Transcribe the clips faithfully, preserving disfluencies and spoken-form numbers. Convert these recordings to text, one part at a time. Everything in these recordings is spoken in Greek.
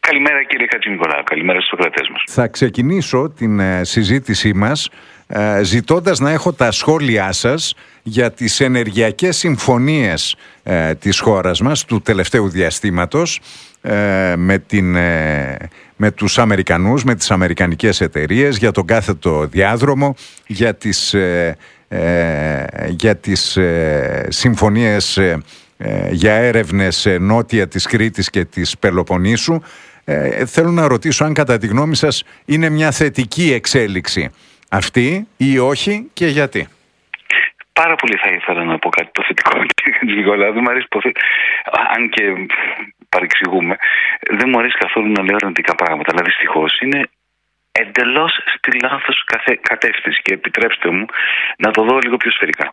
Καλημέρα κύριε Χατζηνικολάου, καλημέρα στους ακροατές μας. Θα ξεκινήσω την ε, συζήτησή μας ε, ζητώντας να έχω τα σχόλιά σας για τις ενεργειακές συμφωνίες ε, της χώρας μας του τελευταίου διαστήματος ε, με, την, ε, με τους Αμερικανούς, με τις αμερικανικές εταιρείες, για τον κάθετο διάδρομο, για τις, ε, ε, για τις ε, συμφωνίες ε, ε, για έρευνες ε, νότια της Κρήτης και της Πελοποννήσου. Ε, θέλω να ρωτήσω αν κατά τη γνώμη σας είναι μια θετική εξέλιξη αυτή ή όχι και γιατί. Πάρα πολύ θα ήθελα να πω κάτι το θετικό, κύριε Χατζηνικολάου. Δεν μου αρέσει που, αν και παρεξηγούμε, δεν μου αρέσει καθόλου να λέω αρνητικά πράγματα. Αλλά δυστυχώς είναι εντελώς στη λάθος κατεύθυνση και επιτρέψτε μου να το δω λίγο πιο σφαιρικά.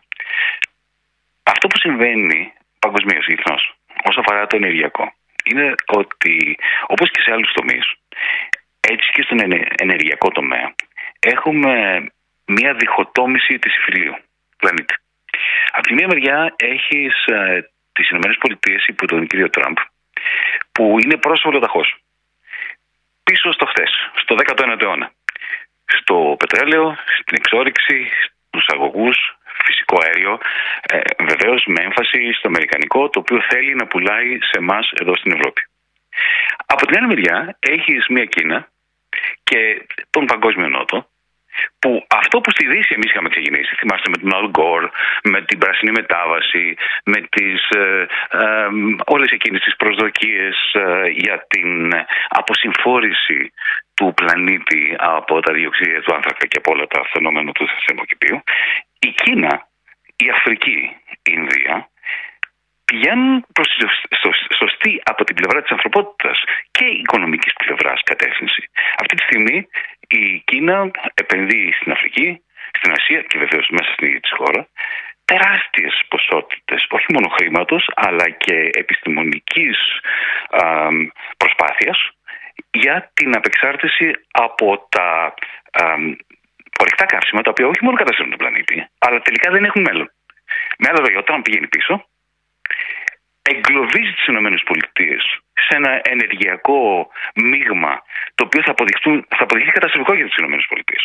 Αυτό που συμβαίνει παγκοσμίως, διεθνώς, όσον αφορά το ενεργειακό, είναι ότι όπως και σε άλλους τομείς, έτσι και στον ενεργειακό τομέα, έχουμε μια διχοτόμηση της υφηλίου πλανήτη. Από τη μία μεριά έχεις ε, τις ΗΠΑ υπό τον κύριο Τραμπ, που είναι πρόσωπο ταχώς πίσω στο χθες, στο δέκατο ένατο αιώνα, στο πετρέλαιο, στην εξόρυξη, στους αγωγούς, φυσικό αέριο, ε, βεβαίως με έμφαση στο αμερικανικό, το οποίο θέλει να πουλάει σε εμάς εδώ στην Ευρώπη. Από την άλλη μεριά έχεις μια Κίνα και τον Παγκόσμιο Νότο, που αυτό που στη Δύση εμείς είχαμε ξεκινήσει, θυμάστε με τον Al Gore, με την πράσινη μετάβαση, με τις, ε, ε, όλες εκείνες τις προσδοκίες ε, για την αποσυμφόρηση του πλανήτη από τα διοξείδια του άνθρακα και από όλα τα φαινόμενα του θερμοκηπίου, η Κίνα, η Αφρική, η Ινδία πηγαίνουν προς τη σωστή από την πλευρά της ανθρωπότητας και οικονομικής πλευράς κατεύθυνση. Αυτή τη στιγμή η Κίνα επενδύει στην Αφρική, στην Ασία και βεβαίως μέσα στην ίδια της χώρα τεράστιες ποσότητες, όχι μόνο χρήματος, αλλά και επιστημονικής α, προσπάθειας για την απεξάρτηση από τα α, ορυκτά καύσιμα, τα οποία όχι μόνο καταστρέφουν τον πλανήτη, αλλά τελικά δεν έχουν μέλλον. Με άλλα λόγια, όταν πηγαίνει πίσω, εγκλωβίζει τις ΗΠΑ σε ένα ενεργειακό μείγμα, το οποίο θα, θα αποδειχθεί καταστροφικό για τις ΗΠΑ.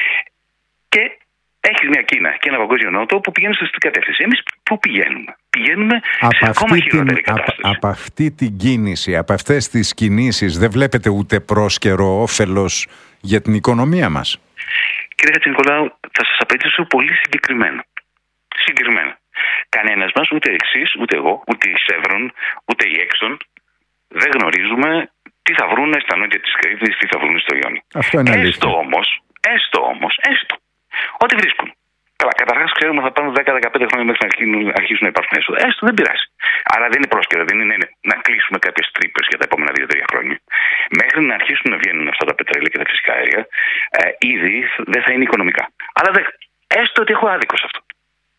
Και έχεις μια Κίνα και ένα Παγκόσμιο Νότο που πηγαίνουν στη σωστή κατεύθυνση. Εμείς πού πηγαίνουμε? Πηγαίνουμε από σε ακόμα χειρότερη κατάσταση. Από, από αυτή την κίνηση, από αυτές τις κινήσεις, δεν βλέπετε ούτε πρόσκαιρο όφελος για την οικονομία μας? Κύριε Χατζηνικολάου, θα σας απαντήσω πολύ συγκεκριμένα. Συγκεκριμένα. Κανένας μας, ούτε εσείς, ούτε εγώ, ούτε η Chevron, ούτε η Exxon, δεν γνωρίζουμε τι θα βρούνε στα νότια της Κρήτης, τι θα βρούνε στο Ιόνιο. Αυτό είναι αλήθεια. Έστω όμως, έστω όμως, έστω, ό,τι βρίσκουν. Καλά, καταρχάς ξέρουμε θα πάρουν δέκα με δεκαπέντε χρόνια μέχρι να αρχίσουν, αρχίσουν να υπάρχουν έσοδα. Έστω, δεν πειράζει. Αλλά δεν είναι πρόσκαιρα, δεν είναι να κλείσουμε κάποιες τρύπες για τα επόμενα δύο τρία χρόνια. Μέχρι να αρχίσουν να βγαίνουν αυτά τα πετρέλαια και τα φυσικά αέρια, ε, ήδη δεν θα είναι οικονομικά. Αλλά δε, έστω ότι έχω άδικο σε αυτό.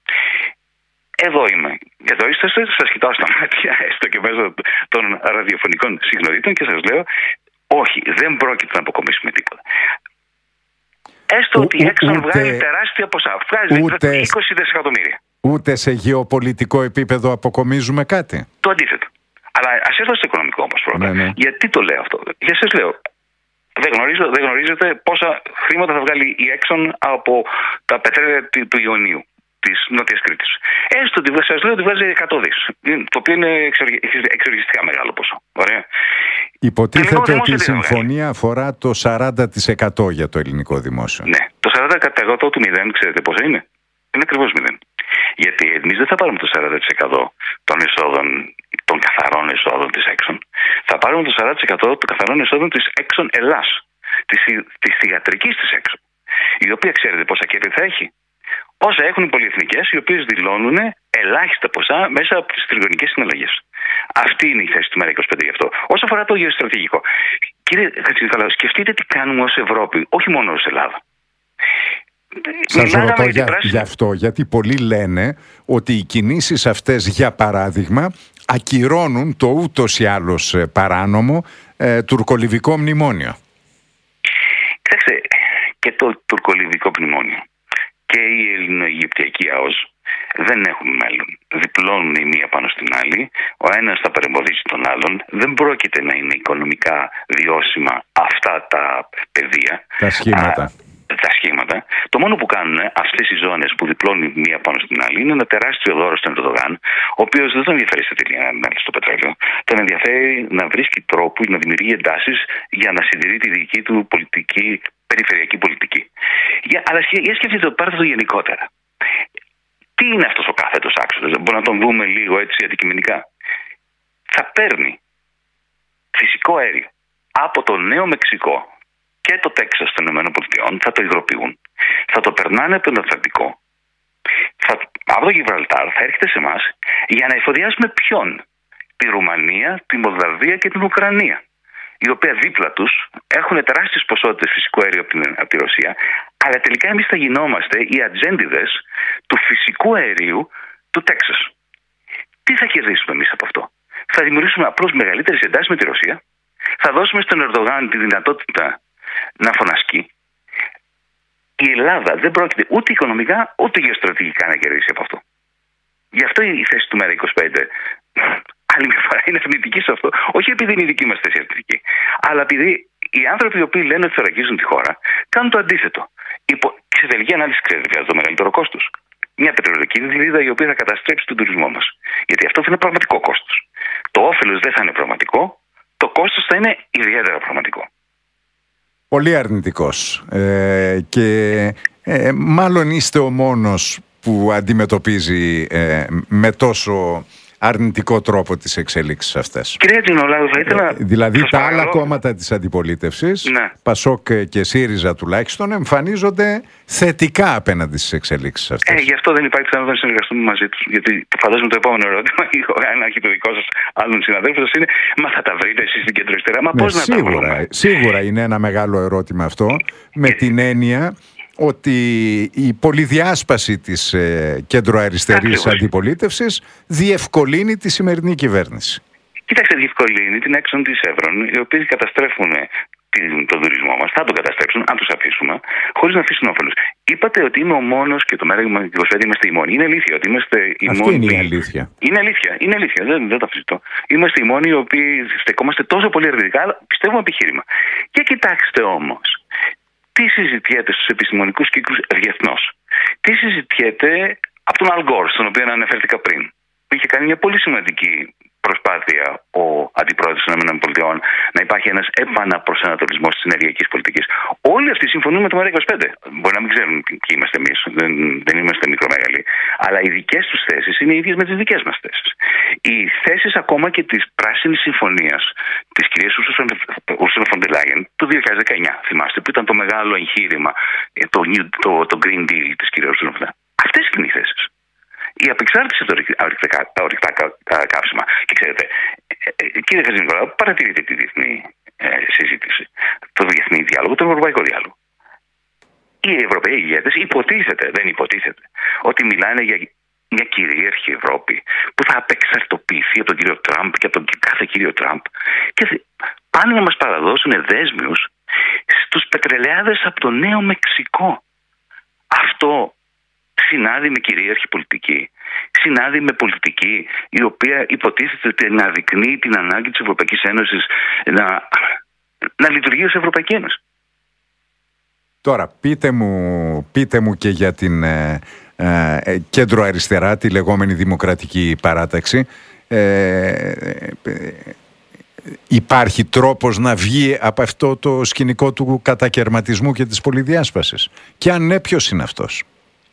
Εδώ είμαι. Εδώ είστε, σας κοιτάω στα μάτια, έστω και μέσω των ραδιοφωνικών συγνωρίτων και σας λέω, όχι, δεν πρόκειται να αποκομίσουμε τίποτα. Έστω ο, ότι η Exxon ούτε, βγάζει τεράστια ποσά, βγάζει ούτε, είκοσι δισεκατομμύρια. Ούτε σε γεωπολιτικό επίπεδο αποκομίζουμε κάτι. Το αντίθετο. Αλλά ας έρθω στο οικονομικό όμως πρώτα. Ναι, ναι. Γιατί το λέω αυτό? Γιατί σας λέω, δεν, γνωρίζω, δεν γνωρίζετε πόσα χρήματα θα βγάλει η Exxon από τα πετρέλαια του Ιωνίου της Νότιας Κρήτης. Έστω ότι σας λέω ότι βγάζει εκατό δισεκατομμύρια, το οποίο είναι εξοργιστικά μεγάλο ποσό. Ωραία. Υποτίθεται ότι η συμφωνία αφορά το σαράντα τοις εκατό για το ελληνικό δημόσιο. Ναι, το σαράντα τοις εκατό του μηδέν, ξέρετε πόσο είναι? Είναι ακριβώς μηδέν. Γιατί εμείς δεν θα πάρουμε το σαράντα τοις εκατό των εσόδων, των καθαρών εσόδων της Exxon. Θα πάρουμε το σαράντα τοις εκατό των καθαρών εσόδων της Exxon Ελλάς, της, της θυγατρικής της Exxon, η οποία ξέρετε πόσα κέρδη θα έχει? Όσα έχουν οι πολυεθνικές, οι οποίες δηλώνουν ελάχιστα ποσά μέσα από τις τριγωνικές συναλλαγές. Αυτή είναι η θέση του ΜΕΡΑ είκοσι πέντε γι' αυτό. Όσο αφορά το γεωστρατηγικό, κύριε Χατζηνικολάου, σκεφτείτε τι κάνουμε ως Ευρώπη, όχι μόνο ως Ελλάδα. Σας ρωτώ για, γι' αυτό, γιατί πολλοί λένε ότι οι κινήσεις αυτές, για παράδειγμα, ακυρώνουν το ούτως ή άλλως παράνομο ε, τουρκολιβικό μνημόνιο. Κοιτάξτε, και το τουρκολιβικό μνημόνιο και η Ελληνοαιγυπτιακή ΑΟΣ δεν έχουν μέλλον. Διπλώνουν η μία πάνω στην άλλη, ο ένας θα παρεμποδίσει τον άλλον, δεν πρόκειται να είναι οικονομικά βιώσιμα αυτά τα πεδία. Τα σχήματα. Α, τα σχήματα. Το μόνο που κάνουν αυτές οι ζώνες που διπλώνουν η μία πάνω στην άλλη είναι ένα τεράστιο δώρο στον Ερντογάν, ο οποίος δεν τον ενδιαφέρει στα τελεία ανάλυση στο πετρέλαιο. Τον ενδιαφέρει να βρίσκει τρόπους να δημιουργεί εντάσεις για να συντηρεί τη δική του πολιτική, περιφερειακή πολιτική. Για, αλλά για σκεφτείτε το, πάρτε το γενικότερα. Τι είναι αυτός ο κάθετος άξονας, μπορούμε να τον δούμε λίγο έτσι αντικειμενικά. Θα παίρνει φυσικό αέριο από το Νέο Μεξικό και το Τέξας των ΗΠΑ, θα το υγροποιούν, θα το περνάνε από τον Ατλαντικό, θα, από το Γιβραλτάρ θα έρχεται σε εμάς για να εφοδιάσουμε ποιον? Τη Ρουμανία, τη Μολδαβία και την Ουκρανία, οι οποία δίπλα τους έχουν τεράστιες ποσότητες φυσικού αερίου από, την, από τη Ρωσία, αλλά τελικά εμείς θα γινόμαστε οι ατζέντιδες του φυσικού αερίου του Τέξας. Τι θα κερδίσουμε εμείς από αυτό? Θα δημιουργήσουμε απλώς μεγαλύτερες εντάσεις με τη Ρωσία, θα δώσουμε στον Ερντογάν τη δυνατότητα να φωνασκεί. Η Ελλάδα δεν πρόκειται ούτε οικονομικά ούτε γεωστρατηγικά να κερδίσει από αυτό. Γι' αυτό η θέση του ΜΕΡΑ είκοσι πέντε άλλη μια φορά είναι αρνητική σε αυτό. Όχι επειδή είναι η δική μας θέση αρνητική, αλλά επειδή οι άνθρωποι οι οποίοι λένε ότι θα ραγκίζουν τη χώρα κάνουν το αντίθετο. Υπό... Σε τελική ανάλυση, ξέρετε, το μεγαλύτερο κόστος. Μια πετρελαϊκή δικλείδα η οποία θα καταστρέψει τον τουρισμό μας. Γιατί αυτό θα είναι πραγματικό κόστος. Το όφελος δεν θα είναι πραγματικό, το κόστος θα είναι ιδιαίτερα πραγματικό. Πολύ αρνητικός. Ε, και ε, μάλλον είστε ο μόνος που αντιμετωπίζει ε, με τόσο αρνητικό τρόπο τις εξελίξεις αυτές. Κυρία Τζινολάδου, θα ήθελα... Ε, δηλαδή τα παρακαλώ. άλλα κόμματα της αντιπολίτευσης, ναι. Πασόκ και ΣΥΡΙΖΑ τουλάχιστον, εμφανίζονται θετικά απέναντι στις εξελίξεις αυτές. Ε, γι' αυτό δεν υπάρχει πιθανότητα να συνεργαστούμε μαζί τους. Γιατί φαντάζομαι το επόμενο ερώτημα, αν έχει το δικό σας άλλων συναδέλφων, είναι μα θα τα βρείτε εσείς στην κεντροαριστερά. Μα πώς ναι, να σίγουρα, τα βρούμε? Σίγουρα είναι ένα μεγάλο ερώτημα αυτό, με και... την έννοια ότι η πολυδιάσπαση της ε, κεντροαριστερής αντιπολίτευσης διευκολύνει τη σημερινή κυβέρνηση. Κοιτάξτε, διευκολύνει την έξοδο της Εύρων, οι οποίοι καταστρέφουν τον τουρισμό μας, θα τον καταστρέψουν, αν τους αφήσουμε, χωρίς να αφήσουν όφελος. Είπατε ότι είμαι ο μόνος και το ΜΕΡΑ είκοσι πέντε είμαστε οι μόνοι. Είναι αλήθεια ότι είμαστε οι Αυτή μόνοι. είναι η αλήθεια. Είναι αλήθεια, είναι αλήθεια, δεν, δεν το αφισβητώ. Είμαστε οι μόνοι οι οποίοι στεκόμαστε τόσο πολύ αρνητικά, αλλά πιστεύουμε επιχείρημα. Και κοιτάξτε όμως, τι συζητιέται στους επιστημονικούς κύκλους διεθνώς? Τι συζητιέται από τον Αλ Γκόρ, στον οποίο αναφέρθηκα πριν, που είχε κάνει μια πολύ σημαντική προσπάθεια ο αντιπρόεδρος των ΗΠΑ να υπάρχει ένας επαναπροσανατολισμός της ενεργειακής πολιτικής. Όλοι αυτοί συμφωνούν με το ΜΕΡΑ είκοσι πέντε. Μπορεί να μην ξέρουν ποιοι είμαστε εμείς, δεν, δεν είμαστε μικρομέγαλοι, αλλά οι δικές τους θέσεις είναι οι ίδιες με τις δικές μας θέσεις. Οι θέσεις ακόμα και της Πράσινης Συμφωνίας της κυρίας Ursula von der Leyen του δύο χιλιάδες δεκαεννιά, θυμάστε, που ήταν το μεγάλο εγχείρημα, το, το, το Green Deal της κυρίας Ursula von der Leyen. Αυτές είναι οι θέσεις. Η απεξάρτηση από τα ορυκτά καύσιμα. Και ξέρετε, κύριε Χατζηνικολάου, παρατηρείτε τη διεθνή ε, συζήτηση, το διεθνή διάλογο, τον ευρωπαϊκό διάλογο. Οι Ευρωπαίοι ηγέτες υποτίθεται, δεν υποτίθεται, ότι μιλάνε για μια κυρίαρχη Ευρώπη που θα απεξαρτοποιηθεί από τον κύριο Τραμπ και από τον κάθε κύριο Τραμπ και πάνε να μας παραδώσουν δέσμιους στους πετρελαιάδες από το Νέο Μεξικό. Αυτό συνάδει με κυρίαρχη πολιτική. Συνάδει με πολιτική η οποία υποτίθεται να αδεικνύει την ανάγκη της Ευρωπαϊκής Ένωσης να, να λειτουργεί ως Ευρωπαϊκή Ένωση. Τώρα πείτε μου, πείτε μου και για την ε, ε, κέντρο αριστερά, τη λεγόμενη Δημοκρατική Παράταξη. Ε, ε, ε, υπάρχει τρόπος να βγει από αυτό το σκηνικό του κατακερματισμού και της πολυδιάσπασης? Και αν ναι, ποιος είναι αυτός?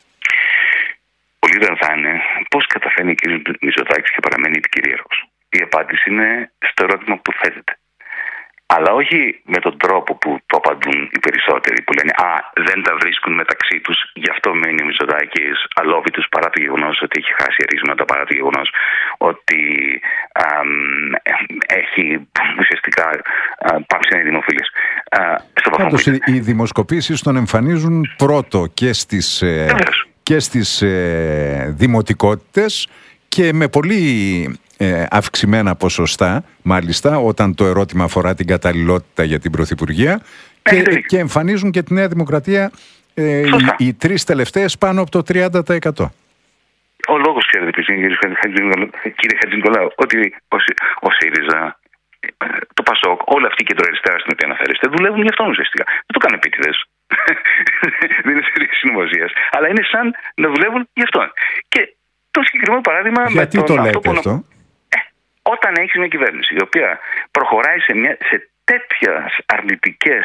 Πολύ δεν θα είναι πώς καταφέρνει ο κ. Μητσοτάκης και παραμένει επικυρίαρχος. Η απάντηση είναι στο ερώτημα που θέτεται. Αλλά όχι με τον τρόπο που το απαντούν οι περισσότεροι, που λένε «Α, δεν τα βρίσκουν μεταξύ τους, γι' αυτό μένει ο Μητσοτάκης αλόβητος, παρά το γεγονός ότι έχει χάσει ερίσματα, παρά το γεγονός ότι α, έχει ουσιαστικά α, πάψει να είναι δημοφιλής». Πάντως οι δημοσκοπήσεις τον εμφανίζουν πρώτο και στις... Ε... και στις ε, δημοτικότητες και με πολύ ε, αυξημένα ποσοστά, μάλιστα, όταν το ερώτημα αφορά την καταλληλότητα για την Πρωθυπουργία, και, και εμφανίζουν και τη Νέα Δημοκρατία ε, οι, οι τρεις τελευταίες πάνω από το τριάντα τοις εκατό. ο λόγος, ξέρετε ποιος είναι, κύριε Χατζηνικολάου, ότι ο, ο ΣΥΡΙΖΑ, το ΠΑΣΟΚ, όλη αυτή η κεντροαριστερά στην οποία αναφέρεστε, δουλεύουν για αυτόν ουσιαστικά. Δεν το κάνουν επίτηδες. Δεν είναι σε συνωμοσία. Αλλά είναι σαν να δουλεύουν γι' αυτόν. Και το συγκεκριμένο παράδειγμα. Γιατί με τον το λέτε αυτό, αυτό? Ε, όταν έχεις μια κυβέρνηση η οποία προχωράει σε, μια, σε τέτοιες αρνητικές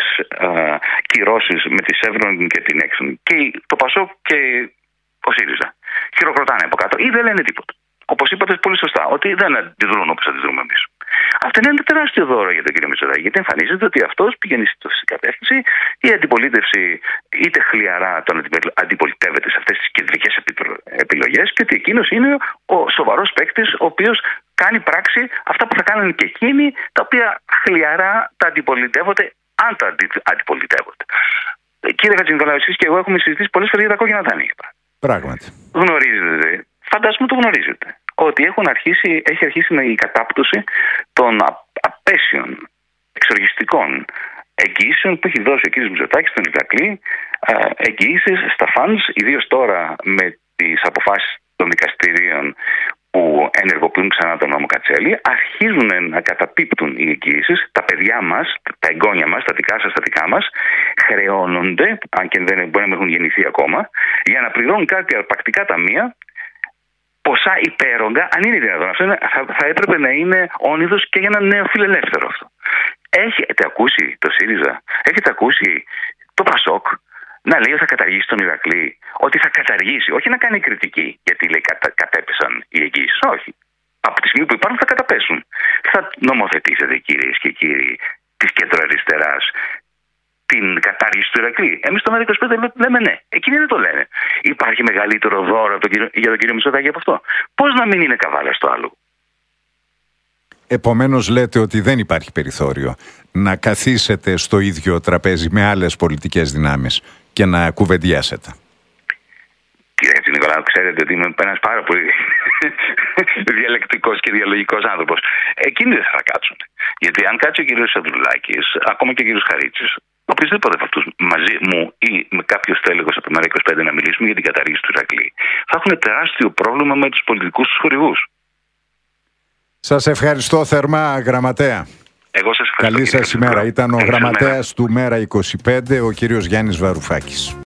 κυρώσεις με τη Σεύρον και την Έξον, και το ΠΑΣΟΚ και ο ΣΥΡΙΖΑ χειροκροτάνε από κάτω ή δεν λένε τίποτα. Όπως είπατε πολύ σωστά, ότι δεν αντιδρούν όπως αντιδρούμε εμείς. Αυτό είναι ένα τεράστιο δώρο για τον κύριο Μητσοτάκη, γιατί εμφανίζεται ότι αυτός πηγαίνει στην κατεύθυνση, η αντιπολίτευση είτε χλιαρά τον αντιπολιτεύεται σε αυτές τις κεντρικές επιλογές, και ότι εκείνος είναι ο σοβαρός παίκτης, ο οποίος κάνει πράξη αυτά που θα κάνουν και εκείνοι, τα οποία χλιαρά τα αντιπολιτεύονται, αν τα αντι, αντιπολιτεύονται. Κύριε Χατζηνικολάου, εσείς και εγώ έχουμε συζητήσει πολλές φορές για τα κόκκινα δάνεια. Πράγματι. Γνωρίζετε, φαντάζομαι το γνωρίζετε, ότι έχουν αρχίσει, έχει αρχίσει η κατάπτωση των απέσιων εξοργιστικών εγγυήσεων που έχει δώσει ο κ. Μητσοτάκης στον Ηρακλή, εγγυήσεις στα φαντς, ιδίως τώρα με τις αποφάσεις των δικαστηρίων που ενεργοποιούν ξανά τον νόμο Κατσέλη. Αρχίζουν να καταπίπτουν οι εγγυήσεις. Τα παιδιά μας, τα εγγόνια μας, τα δικά σας, τα δικά μας, χρεώνονται, αν και δεν μπορεί να έχουν γεννηθεί ακόμα, για να πληρώνουν κάτι αρπακτικά ταμεία, ποσά υπέρογκα, αν είναι δυνατόν. Αυτό είναι, θα, θα έπρεπε να είναι όνειδος και για ένα νέο φιλελεύθερο αυτό. Έχετε ακούσει το ΣΥΡΙΖΑ, έχετε ακούσει το ΠΑΣΟΚ να λέει ότι θα καταργήσει τον Ηρακλή, ότι θα καταργήσει, όχι να κάνει κριτική, γιατί λέει κατα, κατέπεσαν οι εγγύησεις, όχι. Από τη στιγμή που υπάρχουν θα καταπέσουν. Θα νομοθετήσετε, κυρίες και κύριοι της κεντροαριστεράς, την κατάργηση του Ηρακλή. Εμείς στο ΜΕΡΑ είκοσι πέντε λέμε ναι. Εκείνοι δεν το λένε. Υπάρχει μεγαλύτερο δώρο για τον κύριο Μητσοτάκη από αυτό? Πώς να μην είναι καβάλα στο άλλο? Επομένως λέτε ότι δεν υπάρχει περιθώριο να καθίσετε στο ίδιο τραπέζι με άλλες πολιτικές δυνάμεις και να κουβεντιάσετε. Κύριε Χατζηνικολάου, ξέρετε ότι είμαι ένας πάρα πολύ διαλεκτικός και διαλογικός άνθρωπος. Εκείνοι δεν θα κάτσουν. Γιατί αν κάτσει ο κύριος Σαντρουλάκης, ακόμα και ο κύριος Χαρίτσης, οποιοδήποτε από αυτούς μαζί μου ή με κάποιο τέλεχος από το ΜΕΡΑ είκοσι πέντε να μιλήσουμε για την καταργήση του Ηρακλή, θα έχουν τεράστιο πρόβλημα με τους πολιτικούς τους χορηγούς. Σας ευχαριστώ θερμά, γραμματέα. Εγώ σας ευχαριστώ. Καλή σας ημέρα. Ήταν ο γραμματέας του ΜΕΡΑ είκοσι πέντε, ο κύριος Γιάννης Βαρουφάκης.